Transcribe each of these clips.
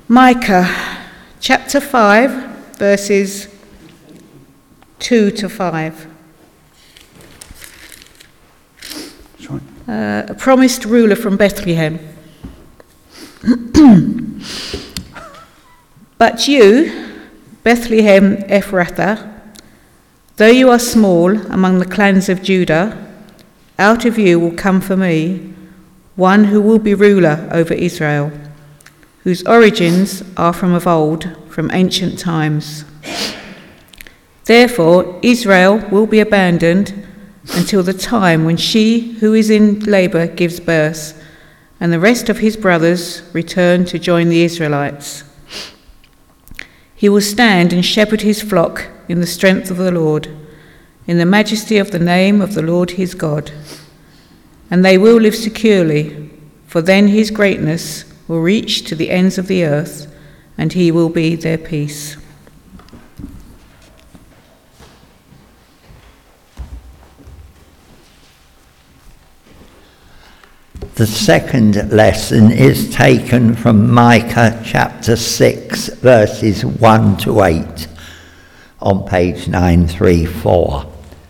Micah chapter 5, verses 2 to 5. A promised ruler from Bethlehem. But you, Bethlehem Ephrathah, though you are small among the clans of Judah, out of you will come for me one who will be ruler over Israel, whose origins are from of old, from ancient times. Therefore Israel will be abandoned until the time when she who is in labour gives birth, and the rest of his brothers return to join the Israelites. He will stand and shepherd his flock in the strength of the Lord, in the majesty of the name of the Lord his God. And they will live securely, for then his greatness will reach to the ends of the earth, and he will be their peace. The second lesson is taken from Micah chapter 6, verses 1 to 8, on page 934.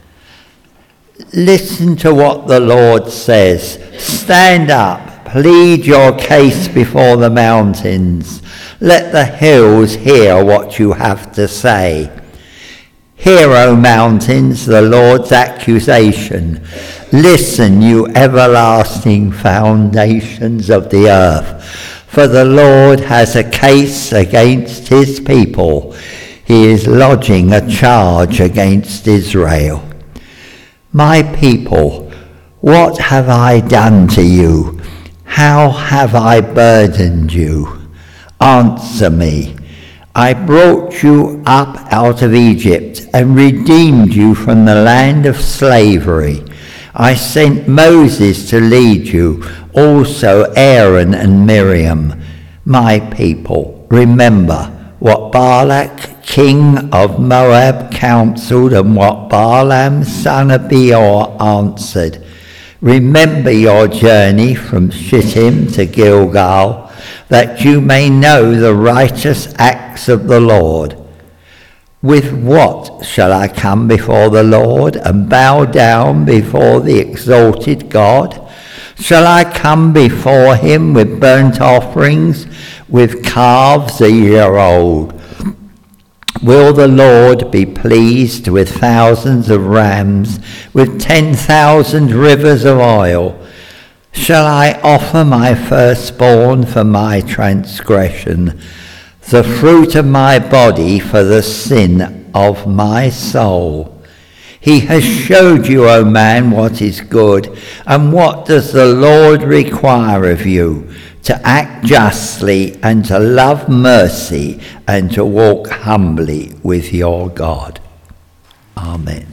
Listen to what the Lord says. Stand up, plead your case before the mountains. Let the hills hear what you have to say. Hear, O mountains, the Lord's accusation. Listen, you everlasting foundations of the earth. For the Lord has a case against his people. He is lodging a charge against Israel. My people, what have I done to you? How have I burdened you? Answer me. I brought you up out of Egypt and redeemed you from the land of slavery. I sent Moses to lead you, also Aaron and Miriam. My people, remember what Balak, king of Moab, counselled and what Balaam, son of Beor, answered. Remember your journey from Shittim to Gilgal, that you may know the righteous acts of the Lord. With what shall I come before the Lord and bow down before the exalted God? Shall I come before him with burnt offerings, with calves a year old? Will the Lord be pleased with thousands of rams, with 10,000 rivers of oil? Shall I offer my firstborn for my transgression, the fruit of my body for the sin of my soul? He has showed you, O man, what is good, and what does the Lord require of you? To act justly, and to love mercy, and to walk humbly with your God. Amen.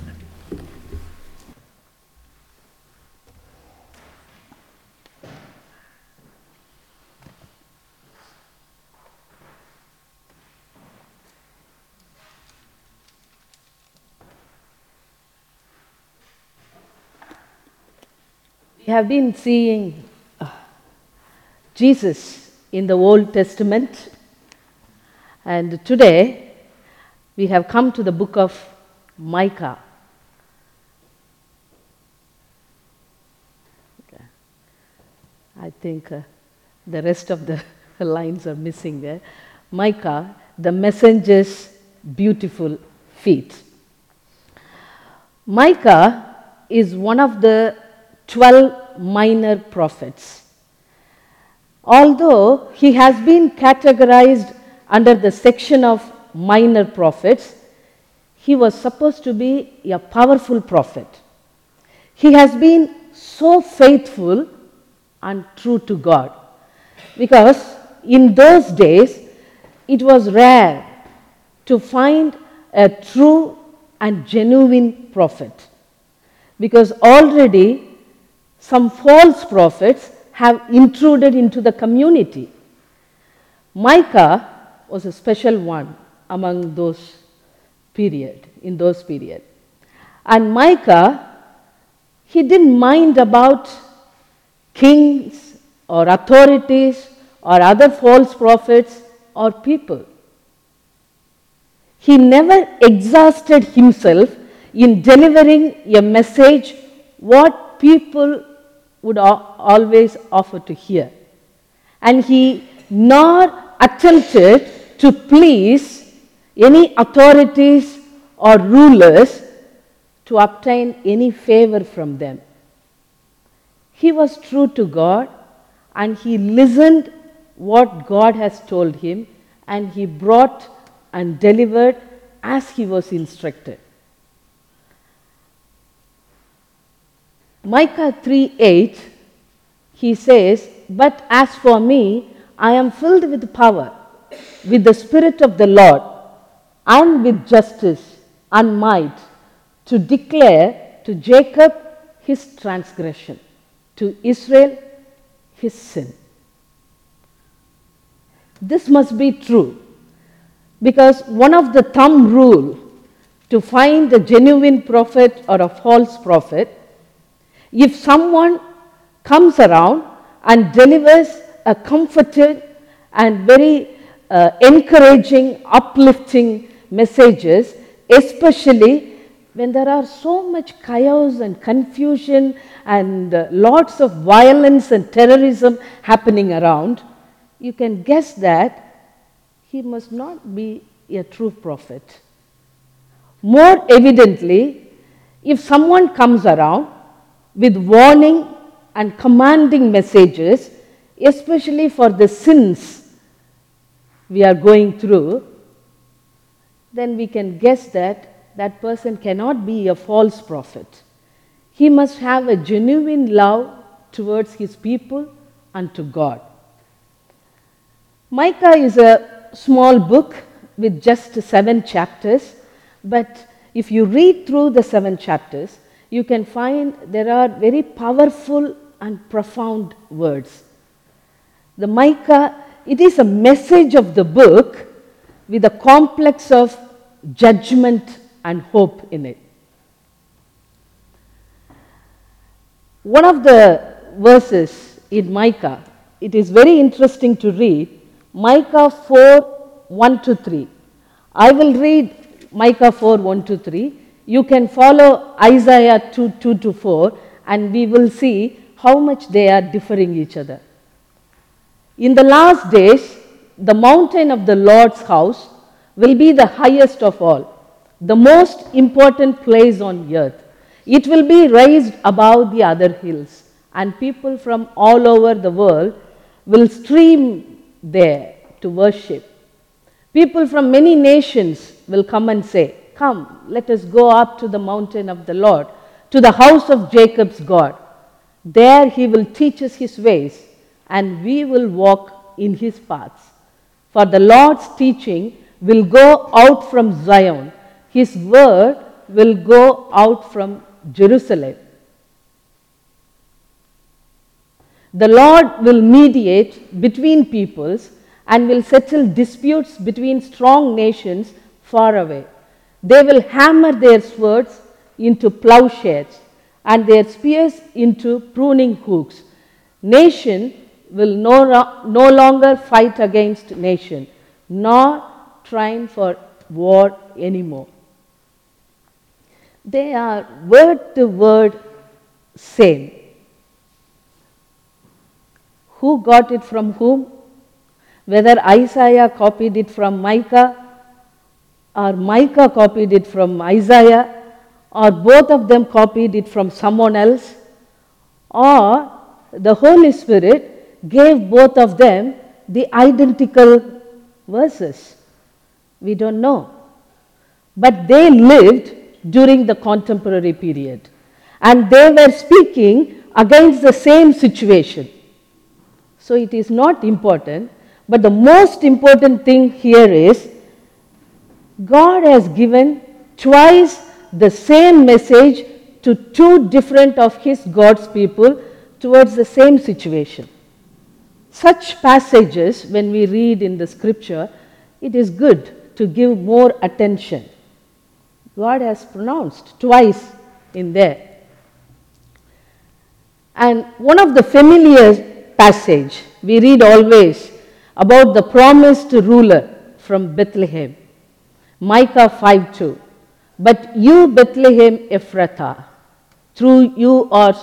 We have been seeing Jesus in the Old Testament, and today we have come to the book of Micah. I think the rest of the lines are missing there. Micah, the messenger's beautiful feet. Micah is one of the 12 minor prophets. Although he has been categorized under the section of minor prophets, he was supposed to be a powerful prophet. He has been so faithful and true to God, because in those days it was rare to find a true and genuine prophet, because already some false prophets have intruded into the community. Micah was a special one among those period. And Micah, he didn't mind about kings or authorities or other false prophets. or people. He never exhausted himself in delivering a message what people would always offer to hear. And he nor attempted to please any authorities or rulers to obtain any favor from them. He was true to God, and he listened what God has told him, and he brought and delivered as he was instructed. Micah 3:8, he says, "But as for me, I am filled with power, with the Spirit of the Lord, and with justice and might, to declare to Jacob his transgression, to Israel his sin." This must be true, because one of the thumb rule to find a genuine prophet or a false prophet, if someone comes around and delivers a comforted and very encouraging, uplifting messages, especially when there are so much chaos and confusion and lots of violence and terrorism happening around, you can guess that he must not be a true prophet. More evidently, if someone comes around with warning and commanding messages, especially for the sins we are going through, then we can guess that that person cannot be a false prophet. He must have a genuine love towards his people and to God. Micah is a small book with just 7 chapters, but if you read through the 7 chapters, you can find there are very powerful and profound words. The Micah, it is a message of the book with a complex of judgment and hope in it. One of the verses in Micah, it is very interesting to read, Micah 4:1-3. I will read Micah 4:1-3. You can follow Isaiah 2:2-4, and we will see how much they are differing each other. In the last days, the mountain of the Lord's house will be the highest of all, the most important place on earth. It will be raised above the other hills, and people from all over the world will stream there to worship. People from many nations will come and say, "Come, let us go up to the mountain of the Lord, to the house of Jacob's God. There he will teach us his ways, and we will walk in his paths. For the Lord's teaching will go out from Zion, his word will go out from Jerusalem. The Lord will mediate between peoples and will settle disputes between strong nations far away. They will hammer their swords into plowshares and their spears into pruning hooks. Nation will no longer fight against nation, nor train for war anymore." They are word to word same. Who got it from whom? Whether Isaiah copied it from Micah, or Micah copied it from Isaiah, or both of them copied it from someone else, or the Holy Spirit gave both of them the identical verses. We don't know. But they lived during the contemporary period, and they were speaking against the same situation. So it is not important, but the most important thing here is God has given twice the same message to two different of his God's people towards the same situation. Such passages, when we read in the scripture, it is good to give more attention. God has pronounced twice in there. And one of the familiar passage we read always about the promised ruler from Bethlehem. Micah 5:2. But you, Bethlehem Ephrathah, though you are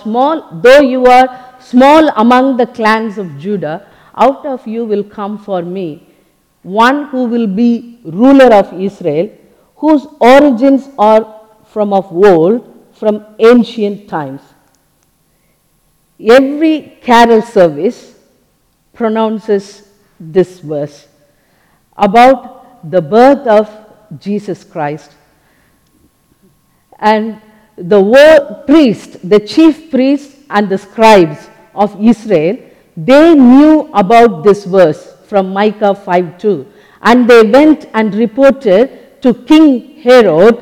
small among the clans of Judah, out of you will come for me one who will be ruler of Israel, whose origins are from of old, from ancient times. Every carol service pronounces this verse about the birth of Jesus Christ. And the chief priests and the scribes of Israel, they knew about this verse from Micah 5:2, and they went and reported to King Herod,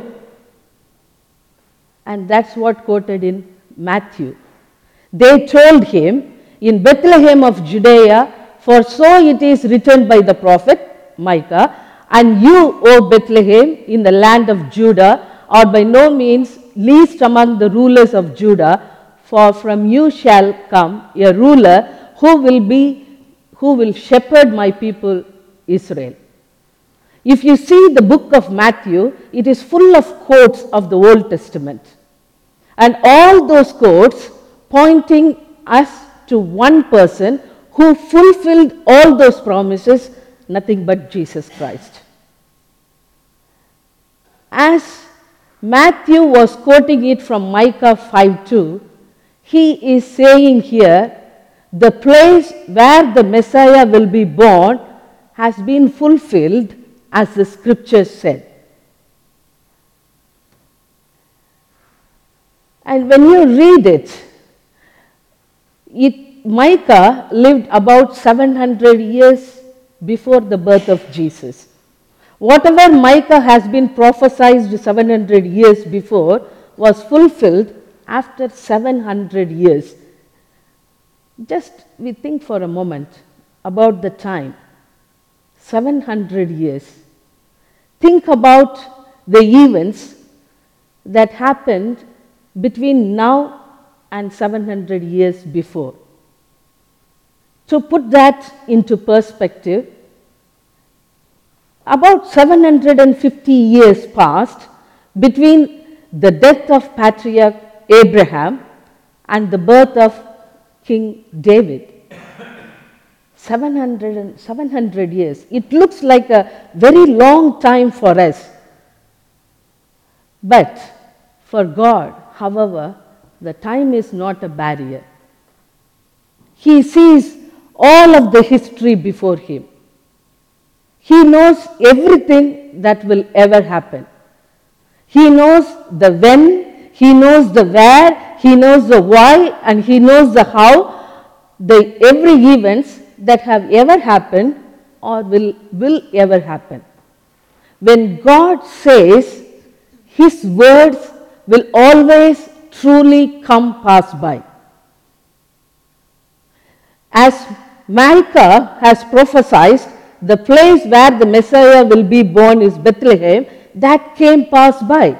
and that's what quoted in Matthew. They told him, in Bethlehem of Judea, for so it is written by the prophet Micah, and you, O Bethlehem, in the land of Judah, are by no means least among the rulers of Judah, for from you shall come a ruler who will shepherd my people Israel. If you see the book of Matthew, it is full of quotes of the Old Testament. And all those quotes pointing us to one person who fulfilled all those promises, nothing but Jesus Christ. As Matthew was quoting it from Micah 5:2, he is saying here, the place where the Messiah will be born has been fulfilled as the scriptures said. And when you read it, Micah lived about 700 years before the birth of Jesus. Whatever Micah has been prophesied 700 years before was fulfilled after 700 years. Just we think for a moment about the time. 700 years. Think about the events that happened between now and 700 years before. To put that into perspective, about 750 years passed between the death of patriarch Abraham and the birth of King David. 700 years. It looks like a very long time for us. But for God, however, the time is not a barrier. He sees all of the history before him. He knows everything that will ever happen. He knows the when, he knows the where, he knows the why, and he knows the how, every events that have ever happened or will ever happen. When God says, his words will always truly come pass by. As Micah has prophesied, the place where the Messiah will be born is Bethlehem, that came pass by.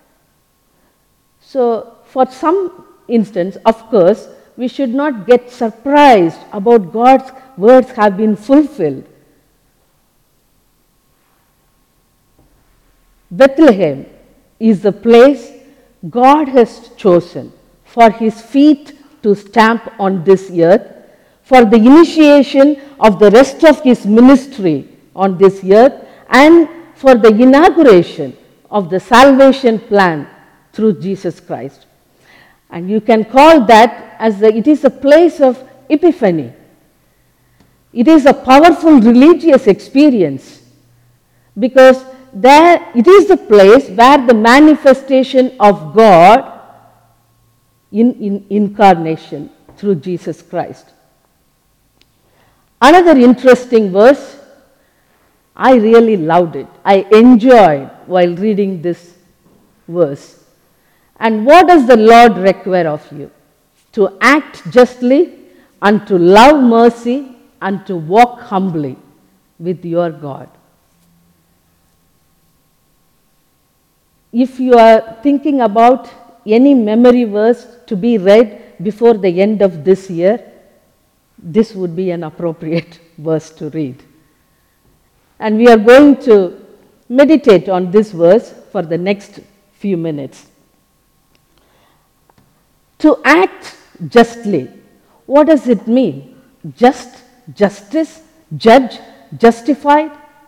So, for some instance, of course, we should not get surprised about God's words have been fulfilled. Bethlehem is the place God has chosen for his feet to stamp on this earth, for the initiation of the rest of his ministry on this earth, and for the inauguration of the salvation plan through Jesus Christ. And you can call that as it is a place of epiphany. It is a powerful religious experience because there it is the place where the manifestation of God in incarnation through Jesus Christ. Another interesting verse, I really loved it. I enjoyed while reading this verse. And what does the Lord require of you? To act justly and to love mercy and to walk humbly with your God. If you are thinking about any memory verse to be read before the end of this year, this would be an appropriate verse to read. And we are going to meditate on this verse for the next few minutes. To act justly, what does it mean? Just, justice, judge, justified?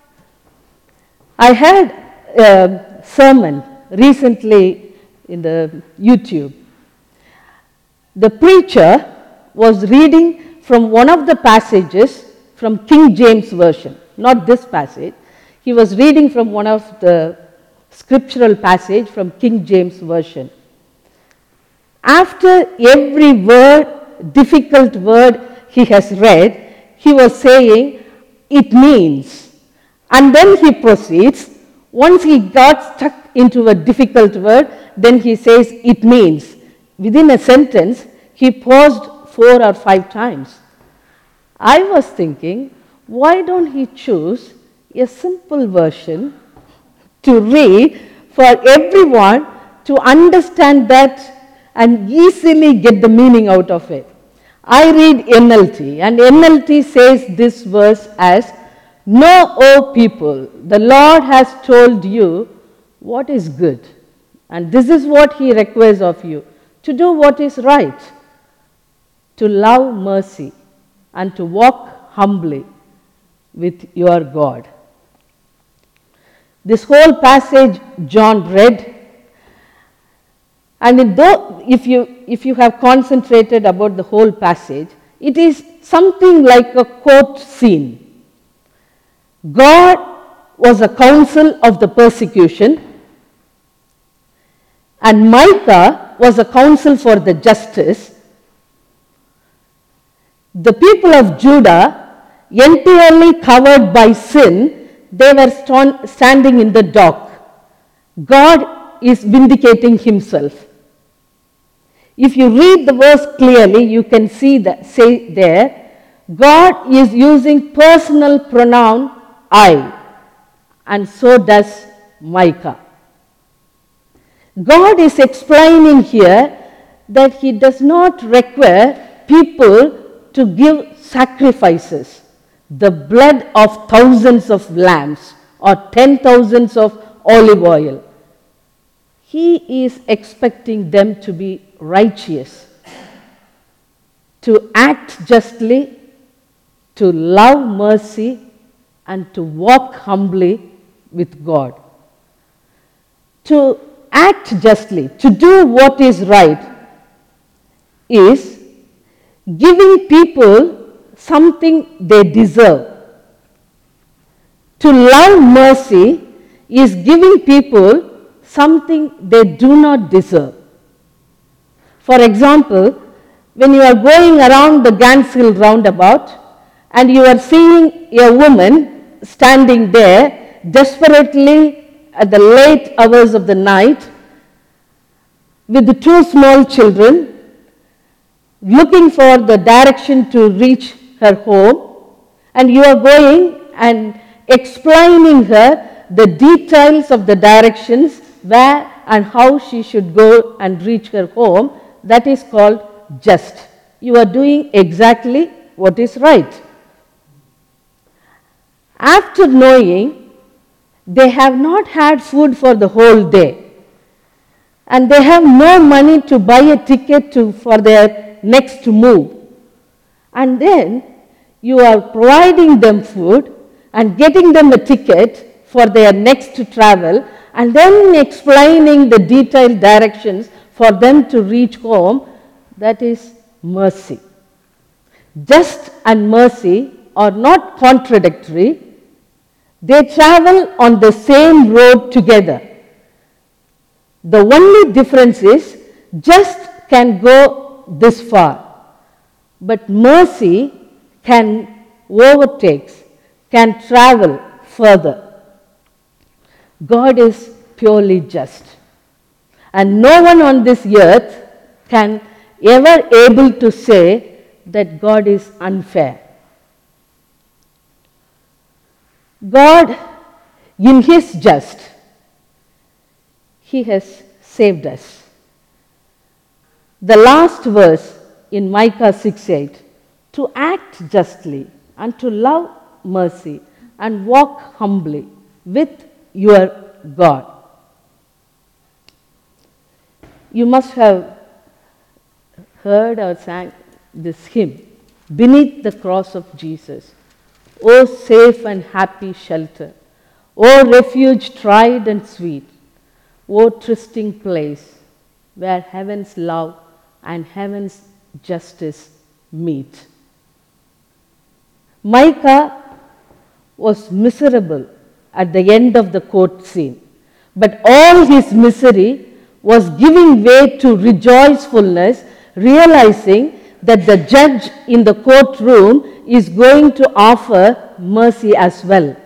I heard a sermon recently in the YouTube. The preacher was reading from one of the passages from King James Version, not this passage. He was reading from one of the scriptural passage from King James Version. After every word, difficult word he has read, he was saying, it means. And then he proceeds. Once he got stuck into a difficult word, then he says, it means. Within a sentence, he paused 4 or 5 times. I was thinking, why don't he choose a simple version to read for everyone to understand that and easily get the meaning out of it? I read NLT, and NLT says this verse as, "Know, O people, the Lord has told you what is good, and this is what he requires of you, to do what is right, to love mercy, and to walk humbly with your God." This whole passage John read, and if you have concentrated about the whole passage, it is something like a court scene. God was a counsel of the persecution, and Micah was a counsel for the justice. The people of Judah, entirely covered by sin, they were standing in the dock. God is vindicating himself. If you read the verse clearly, you can see that say there, God is using personal pronoun I, and so does Micah. God is explaining here that he does not require people to give sacrifices, the blood of thousands of lambs or 10,000s of olive oil. He is expecting them to be righteous, to act justly, to love mercy, and to walk humbly with God. To act justly, to do what is right, is giving people something they deserve. To love mercy is giving people something they do not deserve. For example, when you are going around the Gans Hill roundabout and you are seeing a woman standing there desperately at the late hours of the night with the 2 small children, looking for the direction to reach her home, and you are going and explaining her the details of the directions, where and how she should go and reach her home, that is called just. You are doing exactly what is right. After knowing they have not had food for the whole day, and they have no money to buy a ticket for their next move, and then you are providing them food and getting them a ticket for their next travel, and then explaining the detailed directions for them to reach home, that is mercy. Just and mercy are not contradictory. They travel on the same road together. The only difference is just can go this far, but mercy can overtake, can travel further. God is purely just, and no one on this earth can ever able to say that God is unfair. God, in his just, he has saved us. The last verse in Micah 6:8, to act justly, and to love mercy and walk humbly with your God. You must have heard or sang this hymn, Beneath the Cross of Jesus. O safe and happy shelter, O refuge tried and sweet, O trysting place where heaven's love and heaven's justice meet. Micah was miserable at the end of the court scene, but all his misery was giving way to rejoicefulness, realizing that the judge in the courtroom is going to offer mercy as well.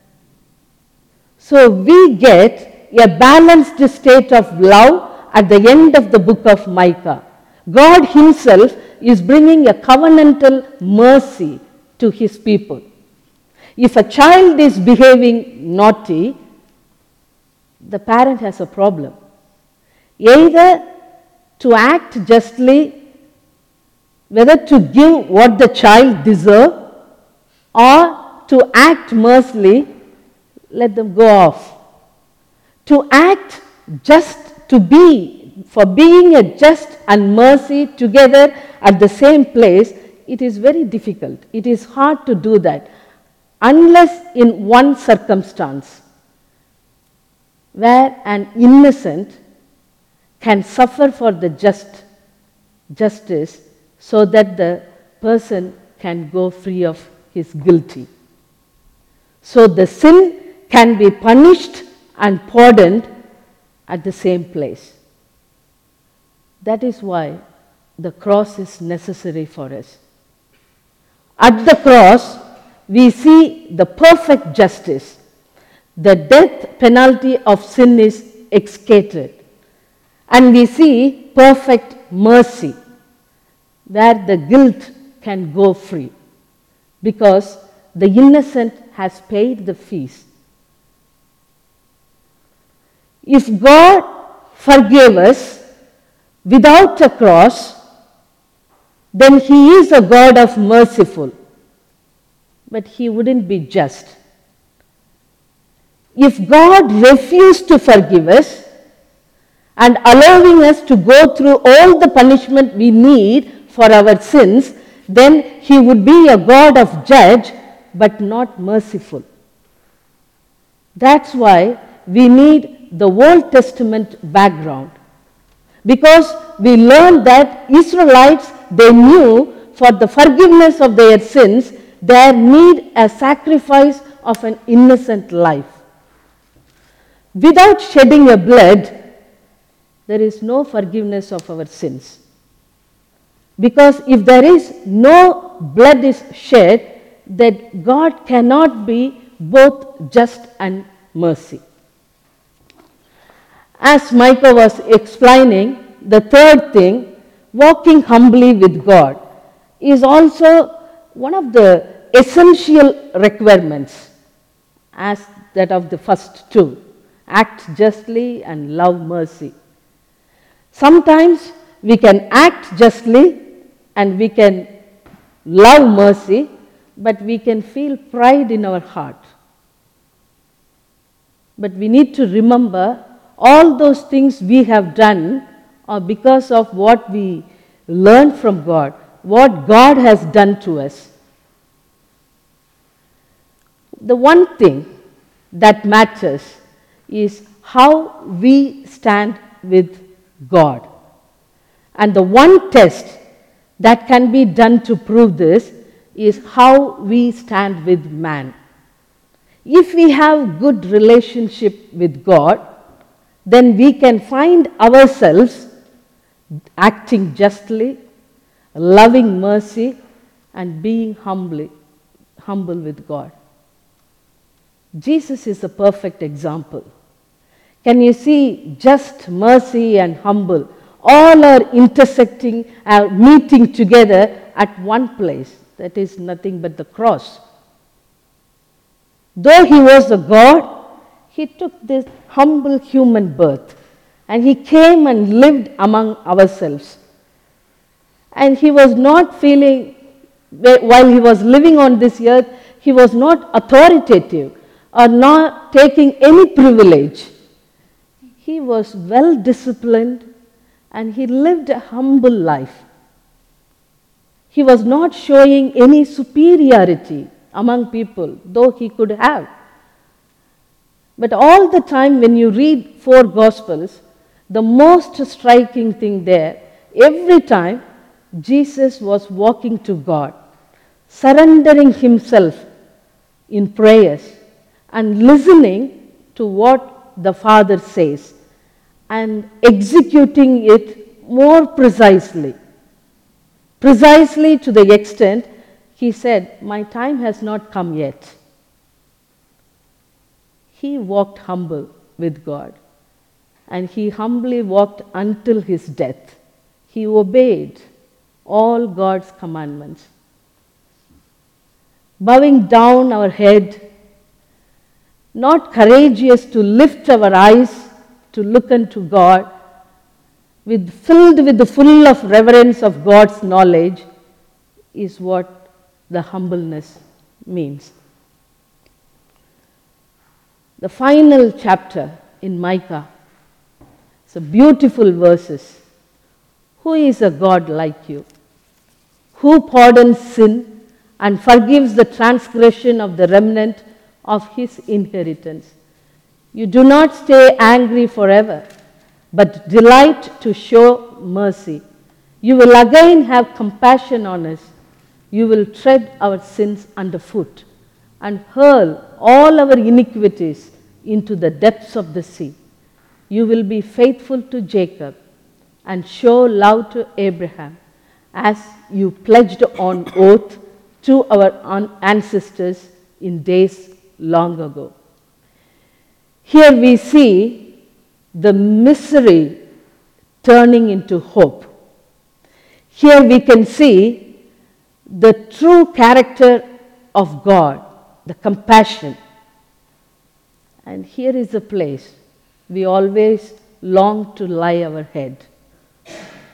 So we get a balanced state of love at the end of the book of Micah. God himself is bringing a covenantal mercy to his people. If a child is behaving naughty, the parent has a problem. Either to act justly, whether to give what the child deserves, or to act mercifully, let them go off. To act just for being a just and mercy together at the same place, it is very difficult. It is hard to do that unless in one circumstance where an innocent can suffer for the justice so that the person can go free of his guilty. So the sin can be punished and pardoned at the same place. That is why the cross is necessary for us. At the cross, we see the perfect justice. The death penalty of sin is executed. And we see perfect mercy, where the guilt can go free, because the innocent has paid the fees. If God forgave us without a cross, then he is a God of merciful, but he wouldn't be just. If God refused to forgive us and allowing us to go through all the punishment we need for our sins, then he would be a God of judge but not merciful. That's why we need the Old Testament background, because we learned that Israelites, they knew for the forgiveness of their sins, they need a sacrifice of an innocent life. Without shedding a blood, there is no forgiveness of our sins. Because if there is no blood is shed, that God cannot be both just and mercy. As Micah was explaining, the third thing, walking humbly with God, is also one of the essential requirements as that of the first two. Act justly and love mercy. Sometimes we can act justly and we can love mercy, but we can feel pride in our heart. But we need to remember all those things we have done are because of what we learned from God, what God has done to us. The one thing that matters is how we stand with God. And the one test that can be done to prove this is how we stand with man. If we have good relationship with God, then we can find ourselves acting justly, loving mercy, and being humble with God. Jesus is a perfect example. Can you see just, mercy, and humble all are intersecting, are meeting together at one place? That is nothing but the cross. Though he was a God, he took this humble human birth and he came and lived among ourselves. And he was not feeling while he was living on this earth, he was not authoritative or not taking any privilege. He was well disciplined and he lived a humble life. He was not showing any superiority among people, though he could have. But all the time when you read 4 Gospels, the most striking thing there, every time Jesus was walking to God, surrendering himself in prayers and listening to what the Father says and executing it more precisely to the extent he said, "My time has not come yet." He walked humble with God, and he humbly walked until his death. He obeyed all God's commandments. Bowing down our head, not courageous to lift our eyes to look unto God, filled with the full of reverence of God's knowledge, is what the humbleness means. The final chapter in Micah, it's a beautiful verses. Who is a God like you, who pardons sin and forgives the transgression of the remnant of his inheritance? You do not stay angry forever, but delight to show mercy. You will again have compassion on us. You will tread our sins underfoot and hurl all our iniquities into the depths of the sea. You will be faithful to Jacob and show love to Abraham, as you pledged on oath to our ancestors in days long ago. Here we see the misery turning into hope. Here we can see the true character of God, the compassion. And here is a place we always long to lie our head.